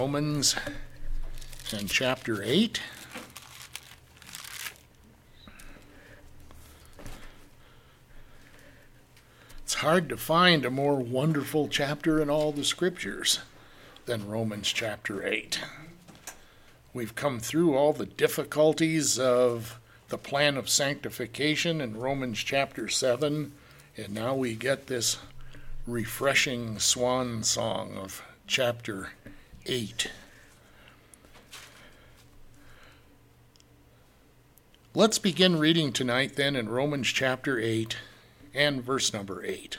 Romans and chapter 8. It's hard to find a more wonderful chapter in all the scriptures than Romans chapter 8. We've come through all the difficulties of the plan of sanctification in Romans chapter 7, and now we get this refreshing swan song of chapter 8. Let's begin reading tonight then in Romans chapter 8 and verse number 8.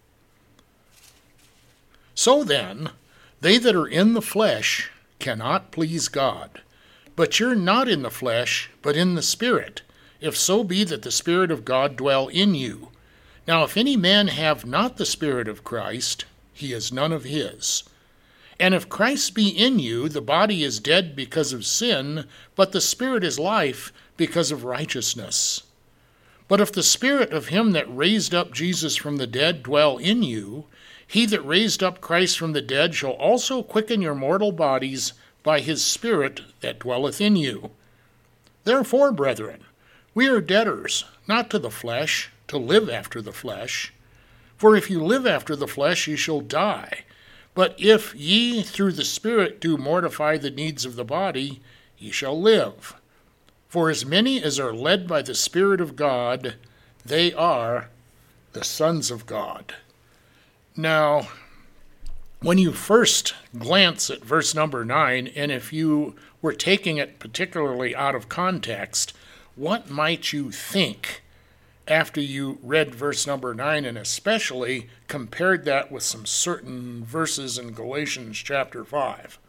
So then, they that are in the flesh cannot please God. But you're not in the flesh, but in the Spirit, if so be that the Spirit of God dwell in you. Now if any man have not the Spirit of Christ, he is none of his. And if Christ be in you, the body is dead because of sin, but the Spirit is life because of righteousness. But if the Spirit of him that raised up Jesus from the dead dwell in you, he that raised up Christ from the dead shall also quicken your mortal bodies by his Spirit that dwelleth in you. Therefore, brethren, we are debtors, not to the flesh, to live after the flesh. For if you live after the flesh, ye shall die. But if ye through the Spirit do mortify the needs of the body, ye shall live. For as many as are led by the Spirit of God, they are the sons of God. Now, when you first glance at verse number 9, and if you were taking it particularly out of context, what might you think after you read verse number 9, and especially compared that with some certain verses in Galatians chapter 5?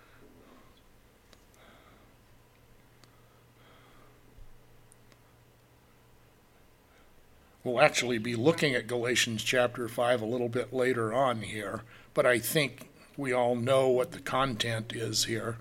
We'll actually be looking at Galatians chapter 5 a little bit later on here, but I think we all know what the content is here.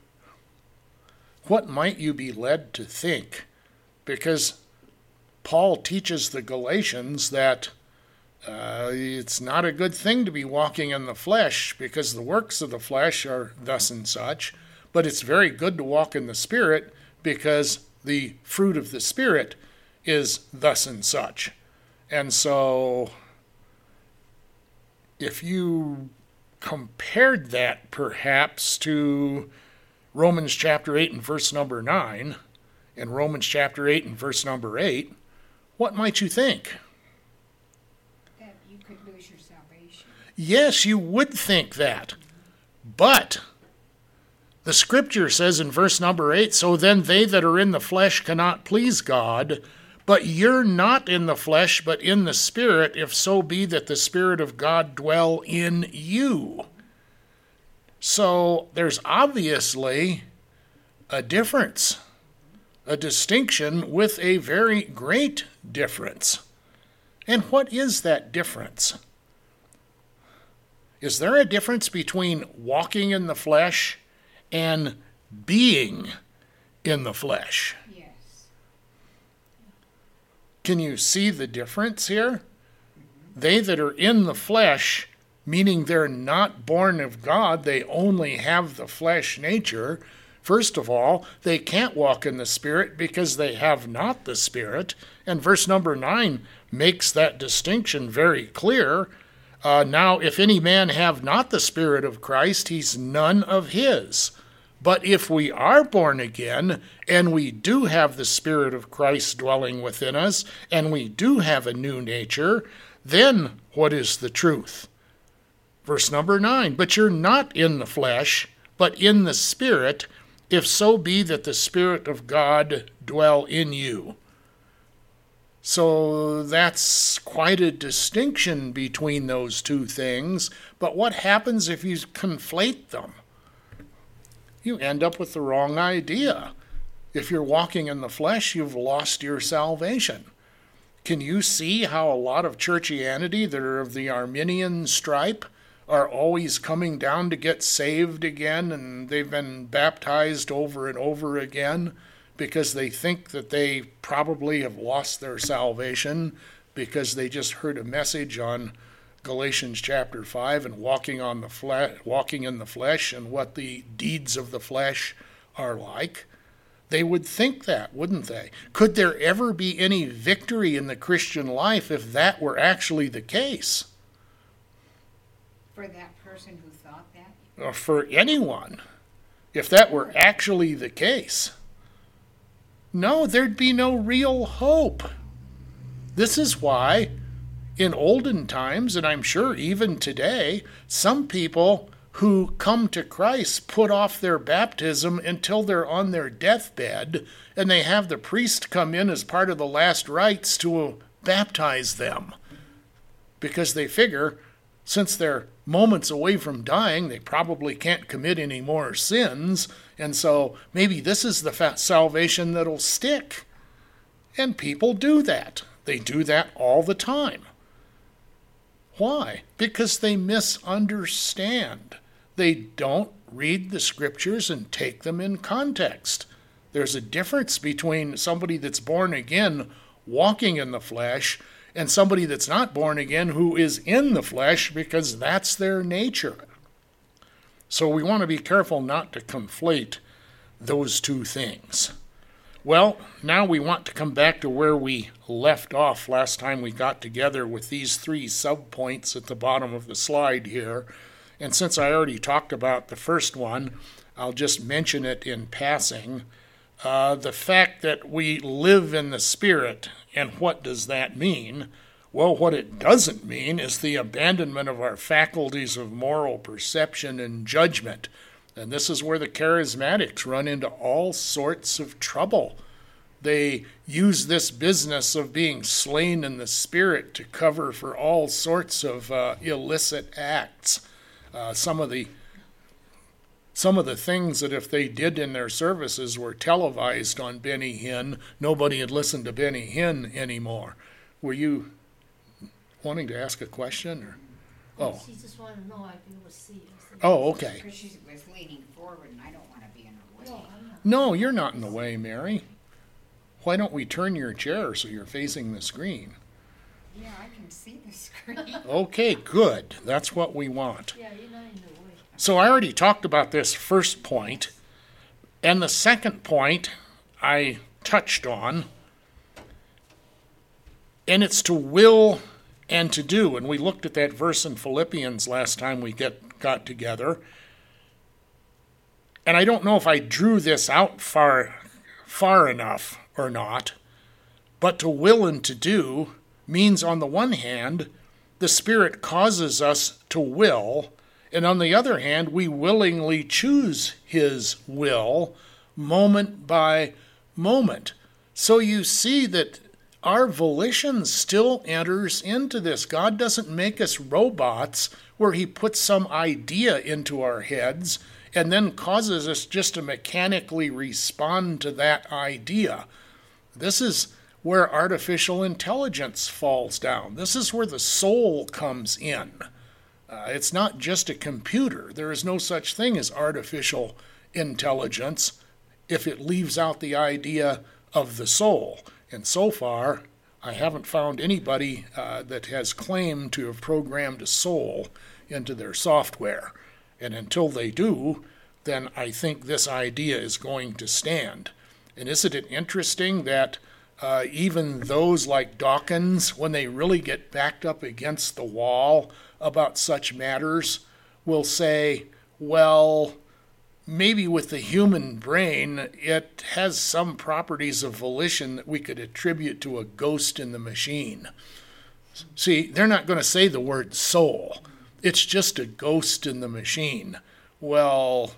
What might you be led to think? Because Paul teaches the Galatians that it's not a good thing to be walking in the flesh because the works of the flesh are thus and such, but it's very good to walk in the Spirit because the fruit of the Spirit is thus and such. And so if you compared that perhaps to Romans chapter 8 and verse number 9 and Romans chapter 8 and verse number 8, what might you think? That you could lose your salvation. Yes, you would think that. But the scripture says in verse number 8, so then they that are in the flesh cannot please God, but you're not in the flesh, but in the Spirit, if so be that the Spirit of God dwell in you. So there's obviously a difference, a distinction with a very great difference. And what is that difference? Is there a difference between walking in the flesh and being in the flesh? Yes. Can you see the difference here? They that are in the flesh, meaning they're not born of God, they only have the flesh nature. First of all, they can't walk in the Spirit because they have not the Spirit. And verse number 9 makes that distinction very clear. Now, if any man have not the Spirit of Christ, he's none of his. But if we are born again, and we do have the Spirit of Christ dwelling within us, and we do have a new nature, then what is the truth? Verse number 9, but you're not in the flesh, but in the Spirit, if so be that the Spirit of God dwell in you. So that's quite a distinction between those two things, but what happens if you conflate them? You end up with the wrong idea. If you're walking in the flesh, you've lost your salvation. Can you see how a lot of churchianity that are of the Arminian stripe are always coming down to get saved again, and they've been baptized over and over again because they think that they probably have lost their salvation because they just heard a message on Galatians chapter 5 and walking in the flesh and what the deeds of the flesh are like. They would think that, wouldn't they? Could there ever be any victory in the Christian life if that were actually the case? For that person who thought that? Or for anyone, if that were actually the case? No, there'd be no real hope. This is why in olden times, and I'm sure even today, some people who come to Christ put off their baptism until they're on their deathbed, and they have the priest come in as part of the last rites to baptize them. Because they figure, since they're moments away from dying, they probably can't commit any more sins, and so maybe this is the salvation that'll stick. And people do that. They do that all the time. Why? Because they misunderstand. They don't read the scriptures and take them in context. There's a difference between somebody that's born again walking in the flesh and somebody that's not born again who is in the flesh, because that's their nature. So we want to be careful not to conflate those two things. Well, now we want to come back to where we left off last time we got together with these 3 subpoints at the bottom of the slide here. And since I already talked about the first one, I'll just mention it in passing. The fact that we live in the Spirit, and what does that mean? Well, what it doesn't mean is the abandonment of our faculties of moral perception and judgment. And this is where the charismatics run into all sorts of trouble. They use this business of being slain in the Spirit to cover for all sorts of illicit acts. Some of the things that if they did in their services were televised on Benny Hinn, nobody would listen to Benny Hinn anymore. Were you wanting to ask a question? Or? Oh. She just wanted to know if you would see us. Oh, okay. Because she was leaning forward, and I don't want to be in her way. No, I'm not. No, you're not in the way, Mary. Why don't we turn your chair so you're facing the screen? Yeah, I can see the screen. Okay, good. That's what we want. Yeah, you're not in the way. So I already talked about this first point, and the second point I touched on, and it's to will and to do. And we looked at that verse in Philippians last time we got together. And I don't know if I drew this out far enough or not, but to will and to do means, on the one hand, the Spirit causes us to will, and on the other hand, we willingly choose His will moment by moment. So you see that our volition still enters into this. God doesn't make us robots where He puts some idea into our heads and then causes us just to mechanically respond to that idea. This is where artificial intelligence falls down. This is where the soul comes in. It's not just a computer. There is no such thing as artificial intelligence if it leaves out the idea of the soul. And so far, I haven't found anybody that has claimed to have programmed a soul into their software. And until they do, then I think this idea is going to stand. And isn't it interesting that even those like Dawkins, when they really get backed up against the wall about such matters, will say, well, maybe with the human brain, it has some properties of volition that we could attribute to a ghost in the machine. See, they're not going to say the word soul. It's just a ghost in the machine. Well,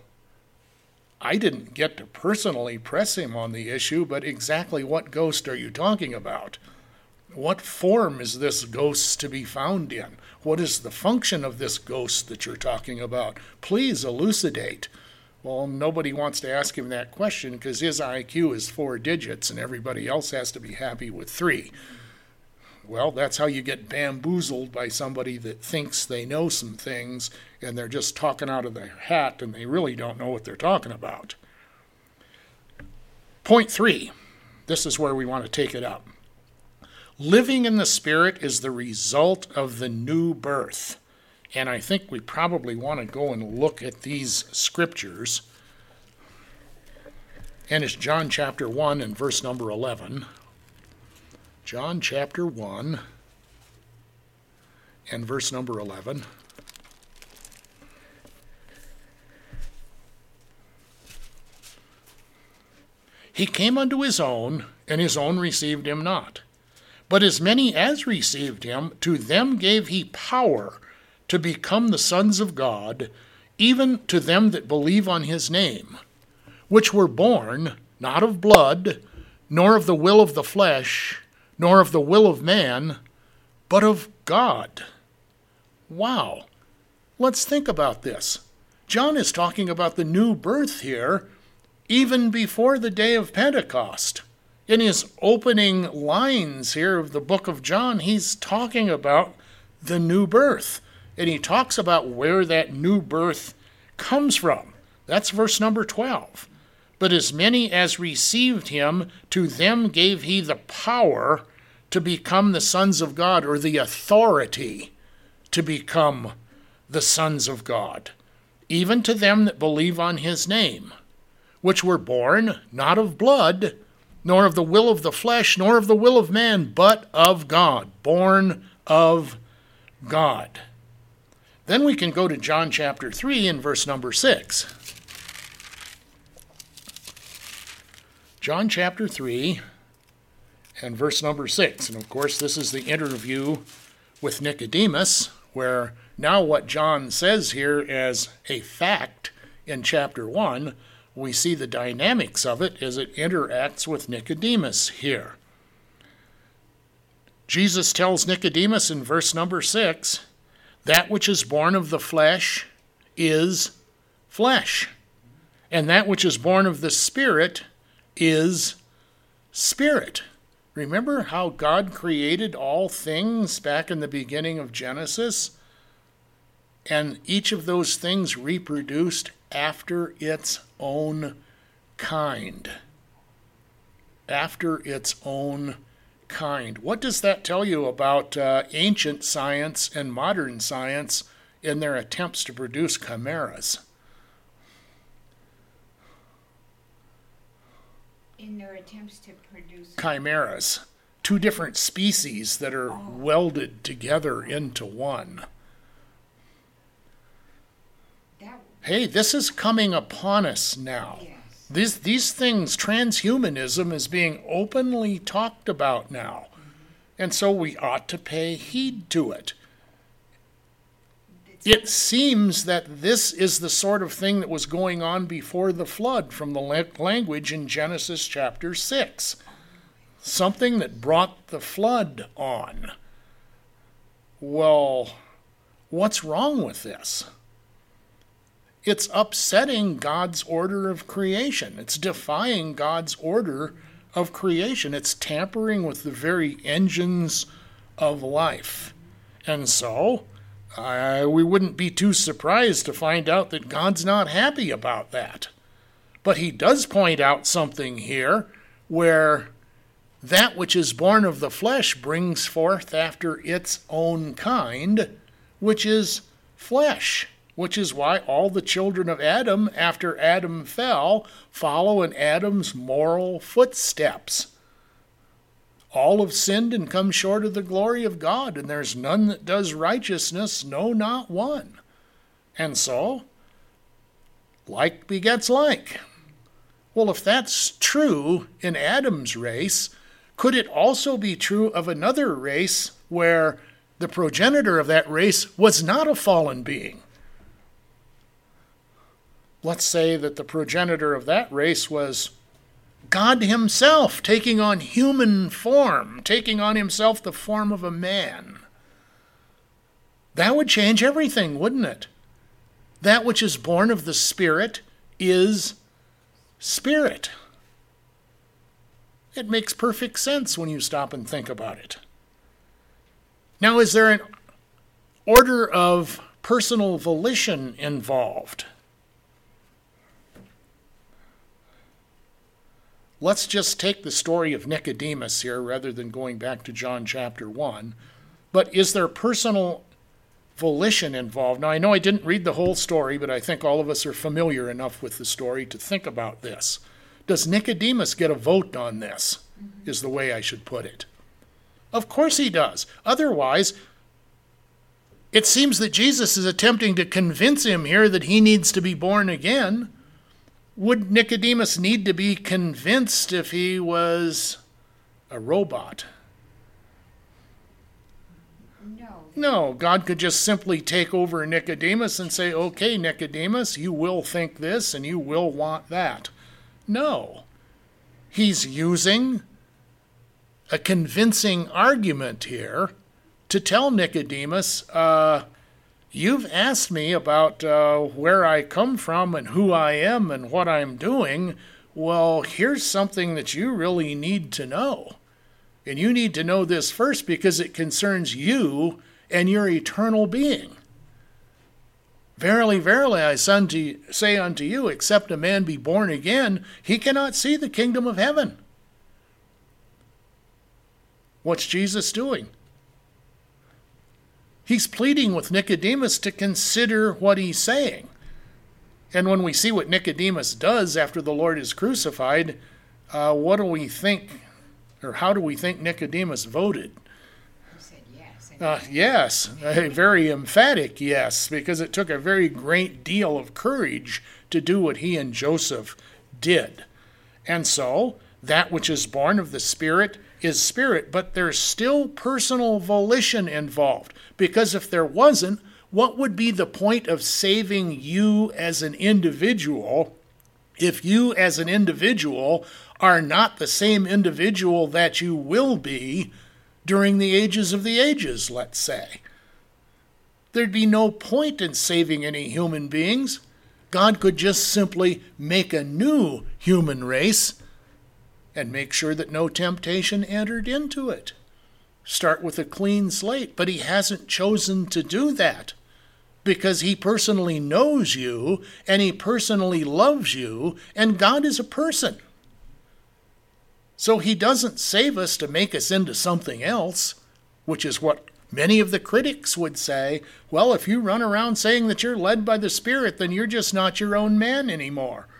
I didn't get to personally press him on the issue, but exactly what ghost are you talking about? What form is this ghost to be found in? What is the function of this ghost that you're talking about? Please elucidate. Well, nobody wants to ask him that question because his IQ is 4 digits and everybody else has to be happy with 3. Well, that's how you get bamboozled by somebody that thinks they know some things and they're just talking out of their hat and they really don't know what they're talking about. Point 3, this is where we want to take it up. Living in the Spirit is the result of the new birth. And I think we probably want to go and look at these scriptures. And it's John chapter 1 and verse number 11. John chapter 1 and verse number 11. He came unto his own, and his own received him not. But as many as received him, to them gave he power to become the sons of God, even to them that believe on his name, which were born not of blood, nor of the will of the flesh, nor of the will of man, but of God. Wow. Let's think about this. John is talking about the new birth here, even before the day of Pentecost. In his opening lines here of the book of John, he's talking about the new birth. And he talks about where that new birth comes from. That's verse number 12. But as many as received him, to them gave he the power to become the sons of God, or the authority to become the sons of God, even to them that believe on his name, which were born not of blood, nor of the will of the flesh, nor of the will of man, but of God, born of God. Then we can go to John chapter 3 and verse number 6. John chapter 3 and verse number 6. And of course, this is the interview with Nicodemus, where now what John says here as a fact in chapter 1, we see the dynamics of it as it interacts with Nicodemus here. Jesus tells Nicodemus in verse number 6, that which is born of the flesh is flesh, and that which is born of the Spirit is spirit. Remember how God created all things back in the beginning of Genesis? And each of those things reproduced after its own kind. After its own kind. What does that tell you about ancient science and modern science in their attempts to produce chimeras? In their attempts to produce Chimeras. Two different species that are welded together into one. that. Hey, this is coming upon us now. Yes. These things, transhumanism is being openly talked about now. And so we ought to pay heed to it. It seems that this is the sort of thing that was going on before the flood from the language in Genesis chapter 6. Something that brought the flood on. Well, what's wrong with this? It's upsetting God's order of creation. It's defying God's order of creation. It's tampering with the very engines of life. And so, we wouldn't be too surprised to find out that God's not happy about that. But he does point out something here where that which is born of the flesh brings forth after its own kind, which is flesh, which is why all the children of Adam, after Adam fell, follow in Adam's moral footsteps. All have sinned and come short of the glory of God, and there's none that does righteousness, no, not one. And so, like begets like. Well, if that's true in Adam's race, could it also be true of another race where the progenitor of that race was not a fallen being? Let's say that the progenitor of that race was God himself taking on human form, taking on himself the form of a man. That would change everything, wouldn't it? That which is born of the Spirit is spirit. It makes perfect sense when you stop and think about it. Now, is there an order of personal volition involved? let's just take the story of Nicodemus here rather than going back to John chapter 1. But is there personal volition involved? Now, I know I didn't read the whole story, but I think all of us are familiar enough with the story to think about this. Does Nicodemus get a vote on this, is the way I should put it? Of course he does. Otherwise, it seems that Jesus is attempting to convince him here that he needs to be born again. Would Nicodemus need to be convinced if he was a robot? No, God could just simply take over Nicodemus and say, okay, Nicodemus, you will think this and you will want that. No. He's using a convincing argument here to tell Nicodemus, you've asked me about where I come from and who I am and what I'm doing. Well, here's something that you really need to know. And you need to know this first because it concerns you and your eternal being. Verily, verily, I say unto you, except a man be born again, he cannot see the kingdom of heaven. What's Jesus doing? He's pleading with Nicodemus to consider what he's saying. And when we see what Nicodemus does after the Lord is crucified, what do we think, or how do we think Nicodemus voted? He said yes. Yes, a very emphatic yes, because it took a very great deal of courage to do what he and Joseph did. And so, that which is born of the Spirit is spirit, but there's still personal volition involved. Because if there wasn't, what would be the point of saving you as an individual if you as an individual are not the same individual that you will be during the ages of the ages, let's say? There'd be no point in saving any human beings. God could just simply make a new human race and make sure that no temptation entered into it. Start with a clean slate, but he hasn't chosen to do that because he personally knows you and he personally loves you, and God is a person. So he doesn't save us to make us into something else, which is what many of the critics would say. Well, if you run around saying that you're led by the Spirit, then you're just not your own man anymore.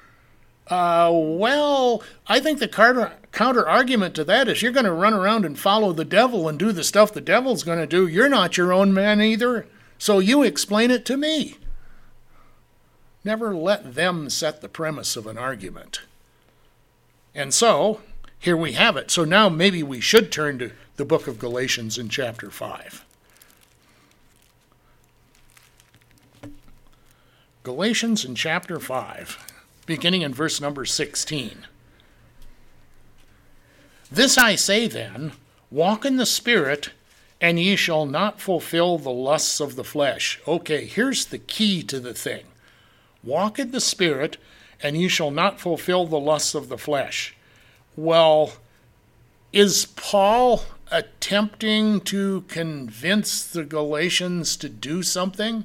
Well, I think the counter argument to that is you're going to run around and follow the devil and do the stuff the devil's going to do. You're not your own man either, so you explain it to me. Never let them set the premise of an argument. And so, here we have it. So now maybe we should turn to the book of Galatians in chapter 5. Galatians in chapter 5. Beginning in verse number 16. This I say then, walk in the Spirit, and ye shall not fulfill the lusts of the flesh. Okay, here's the key to the thing. Walk in the Spirit, and ye shall not fulfill the lusts of the flesh. Well, is Paul attempting to convince the Galatians to do something?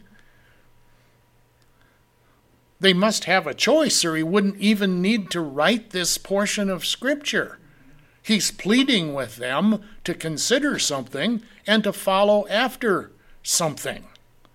They must have a choice, or he wouldn't even need to write this portion of Scripture. He's pleading with them to consider something and to follow after something.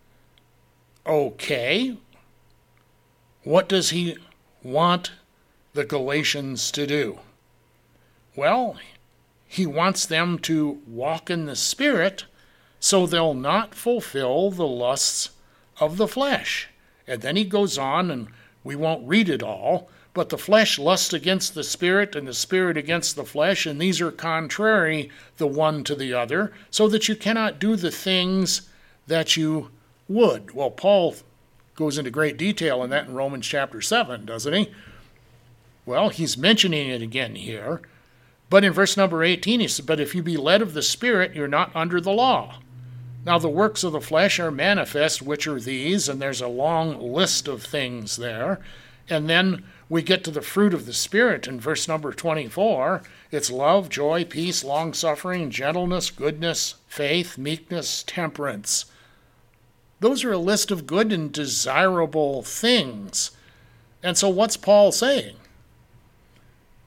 Okay, what does he want the Galatians to do? Well, he wants them to walk in the Spirit so they'll not fulfill the lusts of the flesh. And then he goes on, and we won't read it all, but the flesh lusts against the Spirit, and the Spirit against the flesh, and these are contrary the one to the other, so that you cannot do the things that you would. Well, Paul goes into great detail in that in Romans chapter 7, doesn't he? Well, he's mentioning it again here. But in verse number 18, he says, but if you be led of the Spirit, you're not under the law. Now the works of the flesh are manifest, which are these, and there's a long list of things there. And then we get to the fruit of the Spirit in verse number 24. It's love, joy, peace, long-suffering, gentleness, goodness, faith, meekness, temperance. Those are a list of good and desirable things. And so what's Paul saying?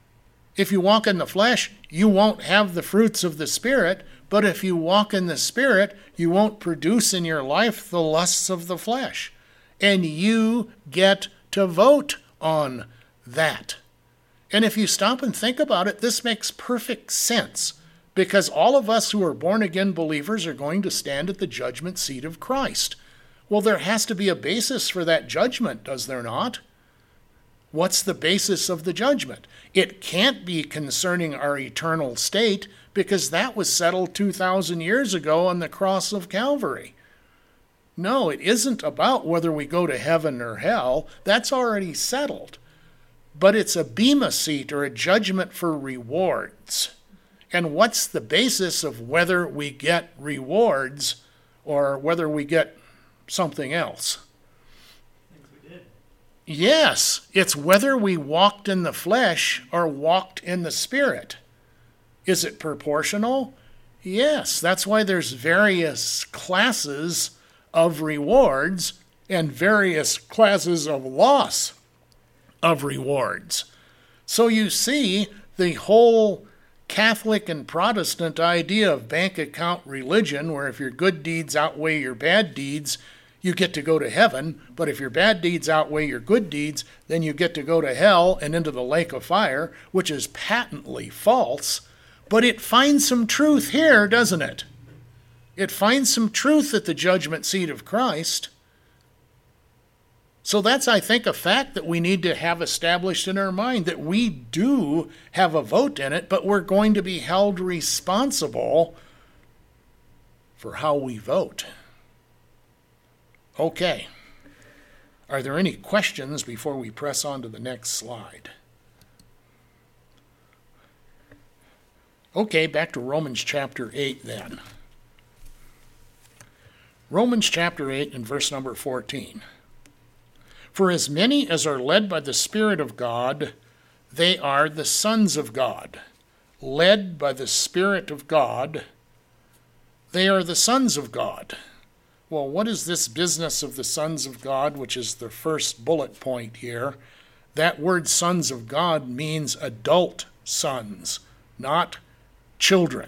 If you walk in the flesh, you won't have the fruits of the Spirit, but if you walk in the Spirit, you won't produce in your life the lusts of the flesh. And you get to vote on that. And if you stop and think about it, this makes perfect sense, because all of us who are born-again believers are going to stand at the judgment seat of Christ. Well, there has to be a basis for that judgment, does there not? What's the basis of the judgment? It can't be concerning our eternal state, because that was settled 2,000 years ago on the cross of Calvary. No, it isn't about whether we go to heaven or hell. That's already settled. But it's a bema seat, or a judgment for rewards. And what's the basis of whether we get rewards or whether we get something else? Yes, it's whether we walked in the flesh or walked in the Spirit. Is it proportional? Yes, that's why there's various classes of rewards and various classes of loss of rewards. So you see, the whole Catholic and Protestant idea of bank account religion, where if your good deeds outweigh your bad deeds, you get to go to heaven, but if your bad deeds outweigh your good deeds, then you get to go to hell and into the lake of fire, which is patently false. But it finds some truth here, doesn't it? It finds some truth at the judgment seat of Christ. So that's, I think, a fact that we need to have established in our mind, that we do have a vote in it, but we're going to be held responsible for how we vote. Okay. Are there any questions before we press on to the next slide? Okay, back to Romans chapter 8 then. Romans chapter 8 and verse number 14. For as many as are led by the Spirit of God, they are the sons of God. Led by the Spirit of God, they are the sons of God. Well, what is this business of the sons of God, which is the first bullet point here? That word sons of God means adult sons, not children.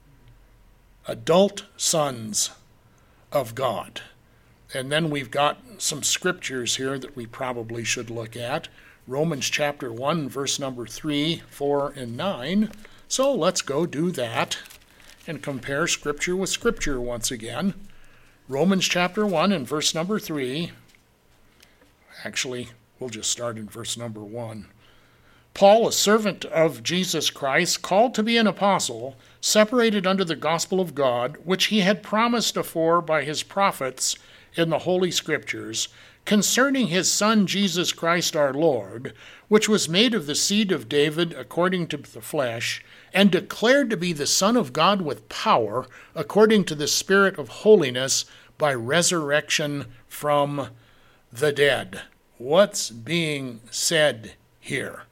Adult sons of God. And then we've got some scriptures here that we probably should look at. Romans chapter 1, verse number 3, 4, and 9. So let's go do that and compare scripture with scripture once again. Romans chapter 1 and verse number 3. Actually, we'll just start in verse number 1. Paul, a servant of Jesus Christ, called to be an apostle, separated unto the gospel of God, which he had promised afore by his prophets in the Holy Scriptures, concerning his Son Jesus Christ our Lord, which was made of the seed of David according to the flesh, and declared to be the Son of God with power, according to the Spirit of holiness, by resurrection from the dead. What's being said here?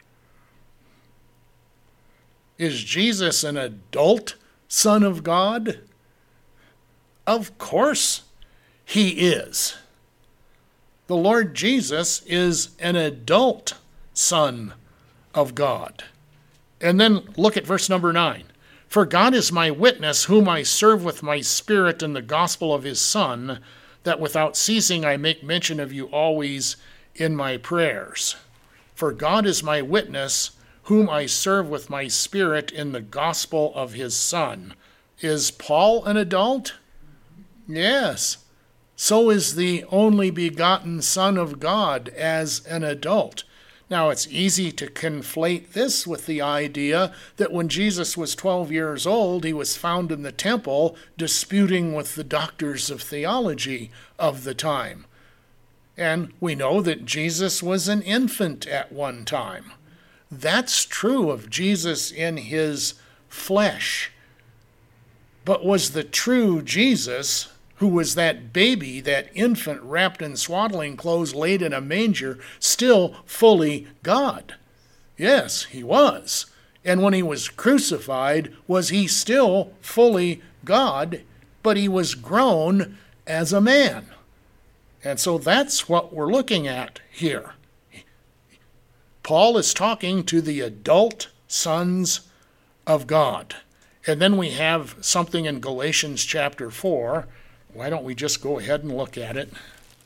Is Jesus an adult Son of God? Of course he is. The Lord Jesus is an adult Son of God. And then look at verse number 9. For God is my witness, whom I serve with my spirit in the gospel of his Son, that without ceasing I make mention of you always in my prayers. For God is my witness, whom I serve with my spirit in the gospel of his Son. Is Paul an adult? Yes. So is the only begotten Son of God as an adult. Now, it's easy to conflate this with the idea that when Jesus was 12 years old, he was found in the temple disputing with the doctors of theology of the time. And we know that Jesus was an infant at one time. That's true of Jesus in his flesh. But was the true Jesus, who was that baby, that infant wrapped in swaddling clothes, laid in a manger, still fully God? Yes, he was. And when he was crucified, was he still fully God, but he was grown as a man? And so that's what we're looking at here. Paul is talking to the adult sons of God. And then we have something in Galatians chapter 4. Why don't we just go ahead and look at it?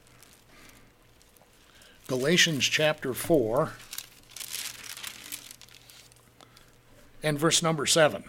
Galatians chapter 4 and verse number 7.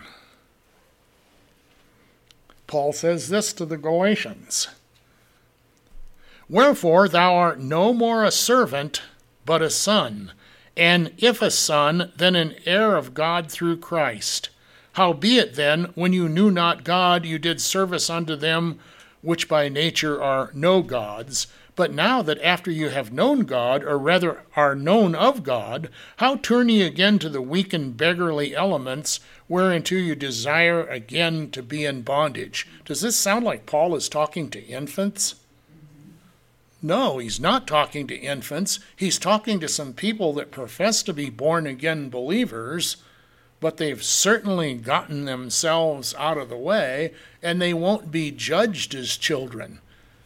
Paul says this to the Galatians: "Wherefore thou art no more a servant, but a son, and if a son, then an heir of God through Christ. Howbeit then, when you knew not God, you did service unto them which by nature are no gods. But now that after you have known God, or rather are known of God, how turn ye again to the weak and beggarly elements, whereunto you desire again to be in bondage?" Does this sound like Paul is talking to infants? No, he's not talking to infants. He's talking to some people that profess to be born-again believers, but they've certainly gotten themselves out of the way, and they won't be judged as children.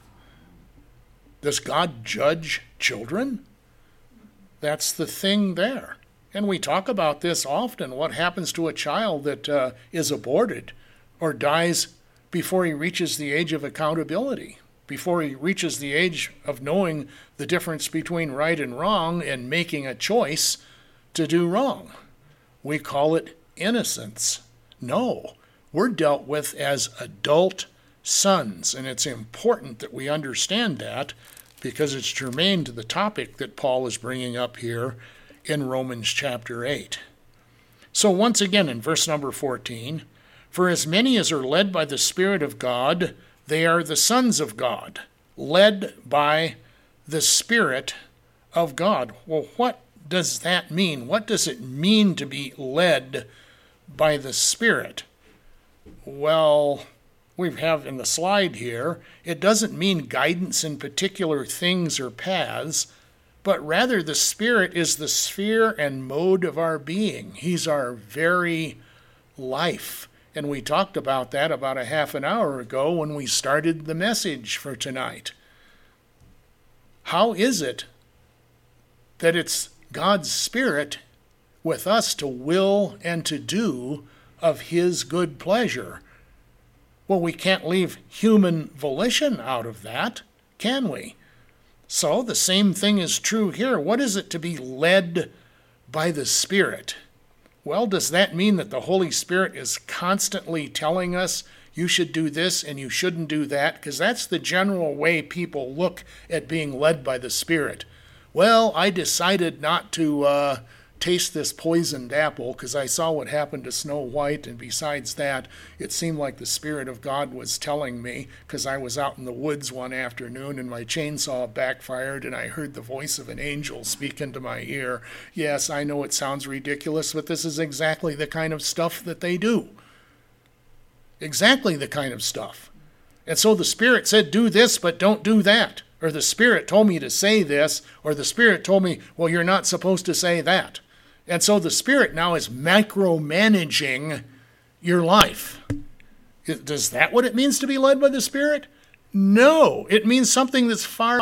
Does God judge children? That's the thing there. And we talk about this often. What happens to a child that is aborted or dies before he reaches the age of accountability, before he reaches the age of knowing the difference between right and wrong and making a choice to do wrong? We call it innocence. No, we're dealt with as adult sons, and it's important that we understand that because it's germane to the topic that Paul is bringing up here in Romans chapter 8. So once again in verse number 14, "For as many as are led by the Spirit of God, they are the sons of God." Led by the Spirit of God. Well, what does that mean? What does it mean to be led by the Spirit? Well, we have in the slide here, it doesn't mean guidance in particular things or paths, but rather the Spirit is the sphere and mode of our being. He's our very life. And we talked about that about a half an hour ago when we started the message for tonight. How is it that it's God's Spirit with us to will and to do of His good pleasure? Well, we can't leave human volition out of that, can we? So the same thing is true here. What is it to be led by the Spirit? Well, does that mean that the Holy Spirit is constantly telling us you should do this and you shouldn't do that? Because that's the general way people look at being led by the Spirit. Well, I decided not to taste this poisoned apple because I saw what happened to Snow White, and besides that, it seemed like the Spirit of God was telling me, because I was out in the woods one afternoon and my chainsaw backfired and I heard the voice of an angel speak into my ear. Yes, I know it sounds ridiculous, but this is exactly the kind of stuff that they do. Exactly the kind of stuff. And so the Spirit said, do this, but don't do that. Or the Spirit told me to say this, or the Spirit told me, well, you're not supposed to say that. And so the Spirit now is micromanaging your life. Does that what it means to be led by the Spirit? No, it means something that's far